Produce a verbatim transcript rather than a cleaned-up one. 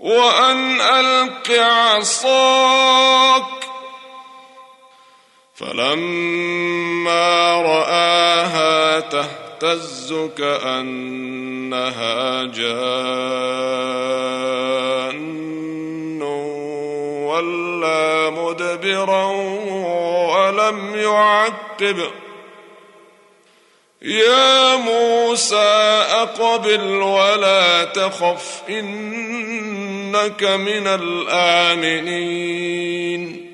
وأن ألق عصاك. فلما رآها تهتز كأنها جان ولا مدبرا ولم يعقب. يا موسى أقبل ولا تخف إنك من الآمنين.